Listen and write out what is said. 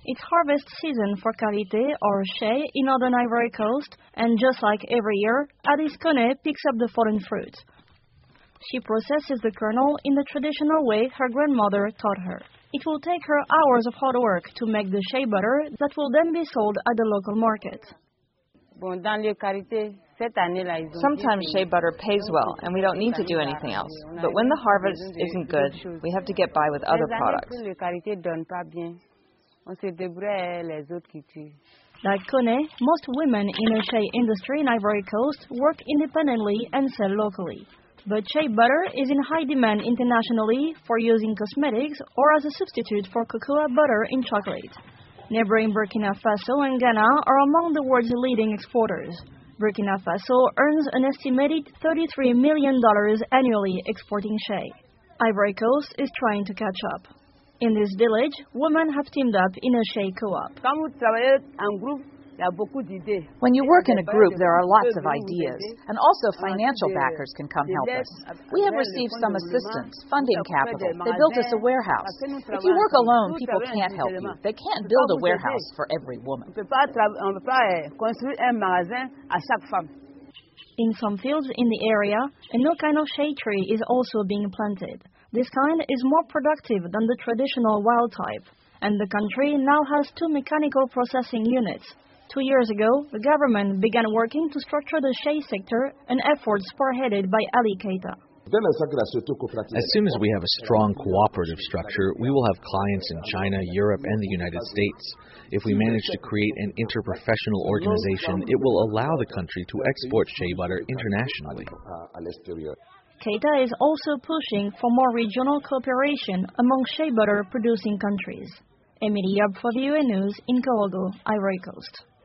It's harvest season for karité or shea in northern Ivory Coast, and just like every year, Alice Kone picks up the fallen fruit. She processes the kernel in the traditional way her grandmother taught her. It will take her hours of hard work to make the shea butter that will then be sold at the local market. Sometimes shea butter pays well, and we don't need to do anything else. But when the harvest isn't good, we have to get by with other products. Like Kone, most women in the shea industry in Ivory Coast work independently and sell locally. But shea butter is in high demand internationally for use in cosmetics or as a substitute for cocoa butter in chocolate. Neighboring Burkina Faso and Ghana are among the world's leading exporters. Burkina Faso earns an estimated $33 million annually exporting shea. Ivory Coast is trying to catch up. In this village, women have teamed up in a shea co-op. When you work in a group, there are lots of ideas, and also financial backers can come help us. We have received some assistance, funding capital. They built us a warehouse. If you work alone, people can't help you. They can't build a warehouse for every woman. In some fields in the area, a new kind of shea tree is also being planted. This kind is more productive than the traditional wild type, and the country now has 2 mechanical processing units. 2 years ago, the government began working to structure the shea sector, an effort spearheaded by Ali Keita. As soon as we have a strong cooperative structure, we will have clients in China, Europe, and the United States. If we manage to create an interprofessional organization, it will allow the country to export shea butter internationally. Keita is also pushing for more regional cooperation among shea butter producing countries. Emilie Yab for VOA News in Korogo, Ivory Coast.